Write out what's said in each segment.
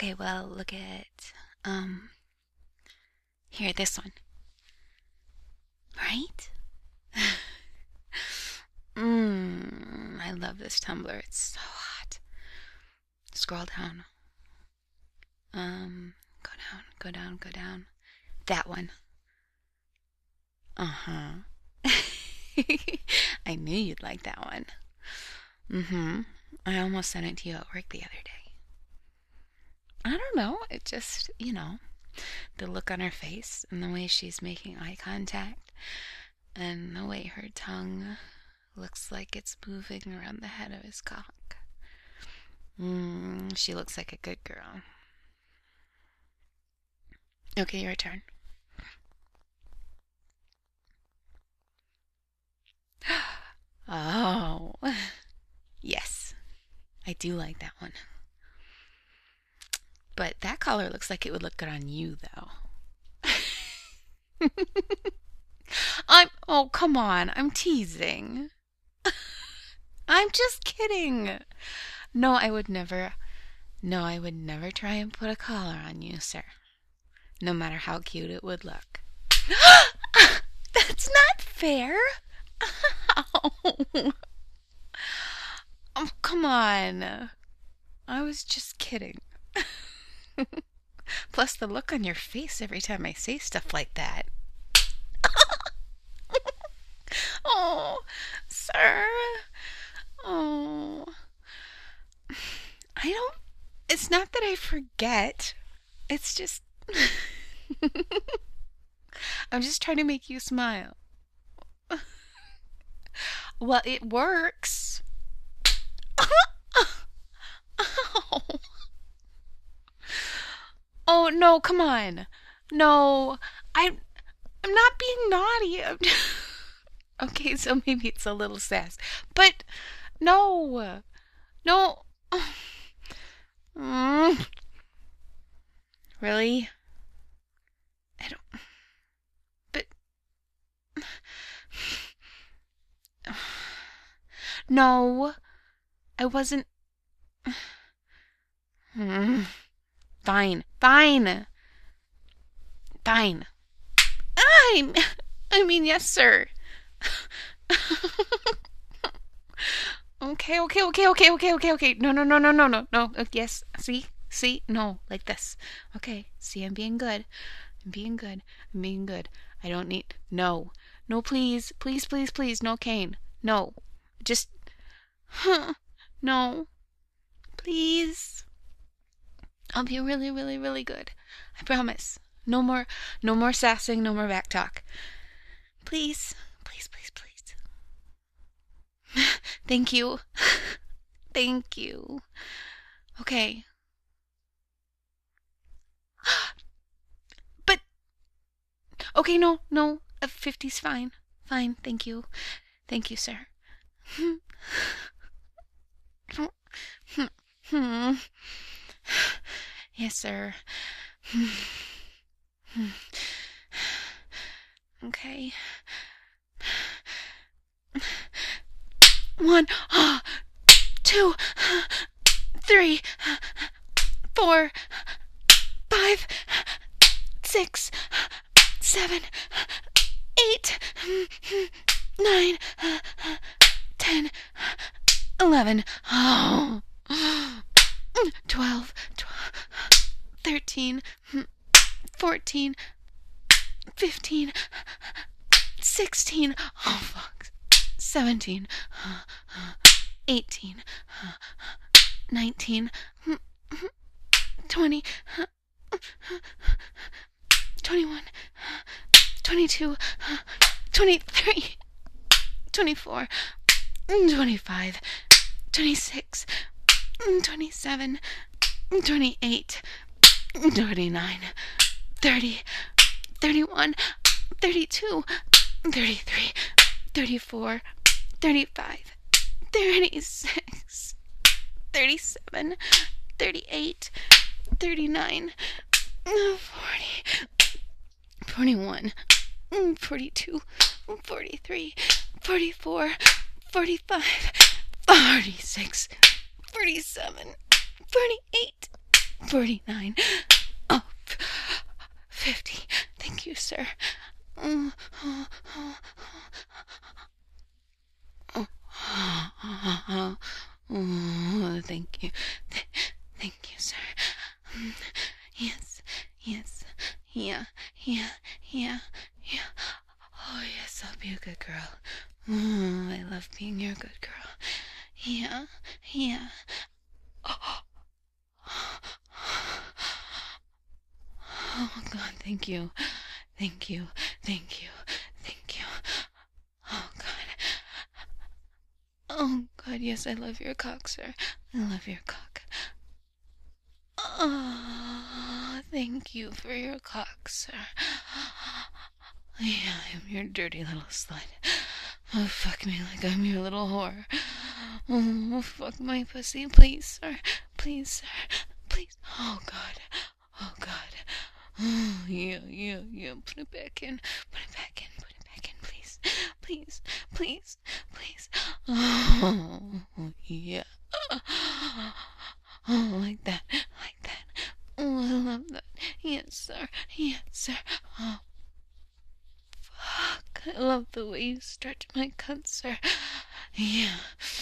Okay, well, look at, here, this one. Right? I love this tumbler. It's so hot. Scroll down. Go down, go down, go down. That one. Uh-huh. I knew you'd like that one. I almost sent it to you at work the other day. I don't know. It just, the look on her face and the way she's making eye contact and the way her tongue looks like it's moving around the head of his cock. She looks like a good girl. Okay, your turn. Oh, yes. I do like that one. But that color looks like it would look good on you, though. Oh, come on. I'm teasing. I'm just kidding. No, I would never. No, I would never try and put a collar on you, sir. No matter how cute it would look. That's not fair. Oh, come on. I was just kidding. Plus the look on your face every time I say stuff like that. Oh, sir. Oh. It's not that I forget. It's just, I'm just trying to make you smile. Well, it works. Oh. Oh, no, come on. No, I'm not being naughty. Okay, so maybe it's a little sass. But no. No. Really? I don't. But no, I wasn't. Fine. Fine. Fine. I mean, yes, sir. Okay. No. Yes, see, no, like this. Okay, see, I'm being good. I don't need, no, please, no cane, no, just, no, please. I'll be really, really, really good. I promise. No more sassing, no more back talk. Please. Thank you. Thank you. Okay. But, okay, no. 50's fine. Fine, thank you. Thank you, sir. Yes, sir. Okay. 1, 2, 3, 4, 5, 6, 7, 8, 9, 10, 11, 12, 13, 14, 15, 16, oh fuck, 17, 18, 19, 20, 21, 22, 23, 24, 25, 26, 27, 28, 29, 30, 31, 32, 33, 34, 35, 36, 37, 38, 39, 40, 41, 42, 43, 44, 45, 46, 47, 48, 49. Oh, 50. Thank you, sir. Oh, thank you. Thank you, sir. Yes, yes, yeah, yeah, yeah, yeah. Oh, yes, I'll be a good girl. Oh, I love being your good girl. Yeah, yeah. Oh, God, thank you. Thank you, thank you, thank you. Oh, God. Oh, God, yes, I love your cock, sir. I love your cock. Oh, thank you for your cock, sir. Yeah, I'm your dirty little slut. Oh, fuck me like I'm your little whore. Oh, fuck my pussy, please, sir. Please, sir. Please. Oh, God. Oh, God. Oh, yeah. Put it back in. Put it back in. Put it back in, please. Please, please, please. Oh, yeah. Oh, like that. Like that. Oh, I love that. Yes, sir. Yes, sir. Oh, fuck. I love the way you stretch my cunt, sir. Yeah.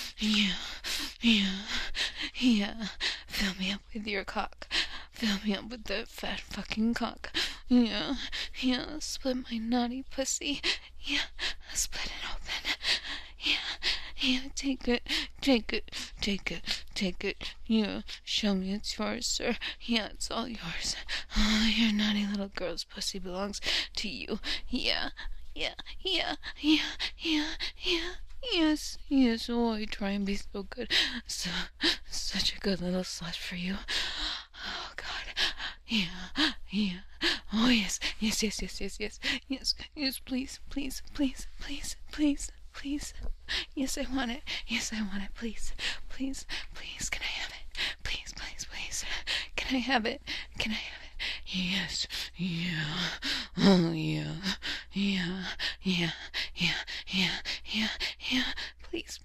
Fill me up with your cock. Fill me up with that fat fucking cock. Yeah. Split my naughty pussy. Yeah. Split it open. Yeah. Take it. Yeah. Show me it's yours, sir. Yeah, it's all yours. Oh, your naughty little girl's pussy belongs to you. Yeah. Yes. Oh, I try and be so good. Such a good little slut for you. Oh, God. Yeah. Oh, yes. Yes, please. Yes, I want it. Please. Can I have it? Please. Can I have it? Yes. Yeah. Oh, yeah. Please.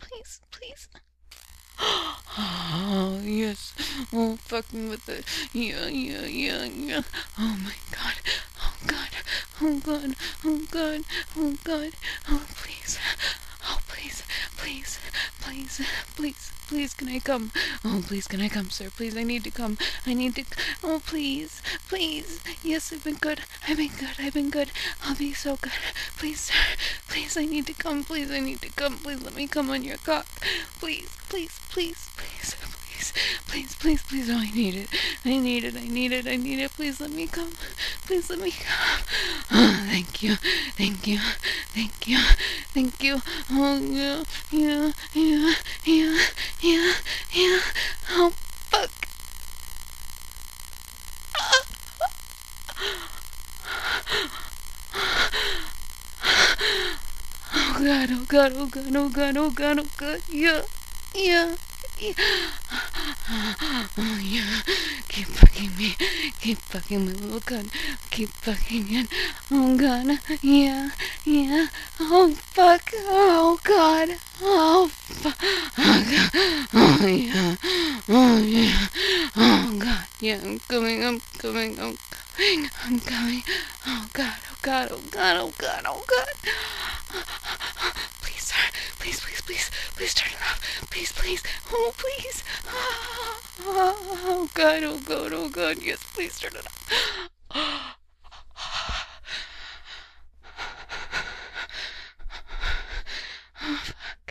Oh, yes. Oh, fuck me with it. Yeah. Oh, my God. Oh, God. Oh, please. Oh, please, can I come? Oh, please, can I come, sir? Please, I need to come. Oh, please. Yes, I've been good. I'll be so good. Please, sir. Please, I need to come. Please, let me come on your cock. Please. Oh, I need it. Please, let me come. Oh, thank you. Oh, yeah. Oh, fuck. Oh, God. Yeah. Oh, yeah. Keep fucking me. Keep fucking my little cunt. Keep fucking it. Oh, God. Yeah. Oh, fuck. Oh, God. Oh, fuck. Oh, God. Oh, yeah. Oh, God. Yeah, I'm coming. Oh, God. Please, sir. Please turn it off. Please. Oh, please. Oh, God. Yes, please turn it off. Oh, fuck.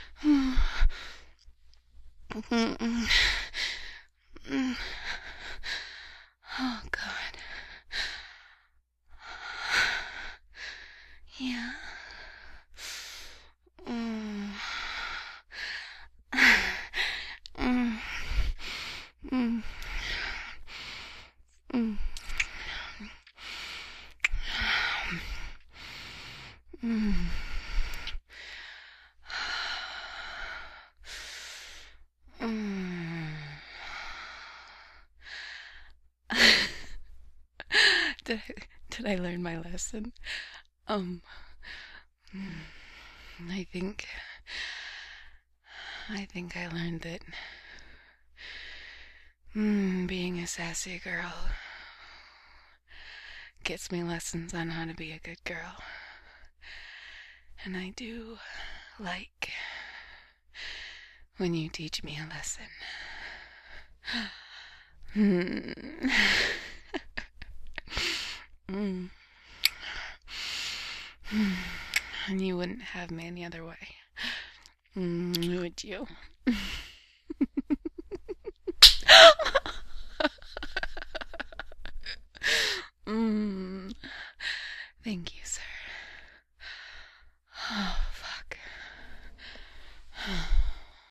Oh, God. Yeah. Did I learn my lesson? I think I learned that Being a sassy girl gets me lessons on how to be a good girl. And I do like when you teach me a lesson. Mm. Mm. And you wouldn't have me any other way, would you?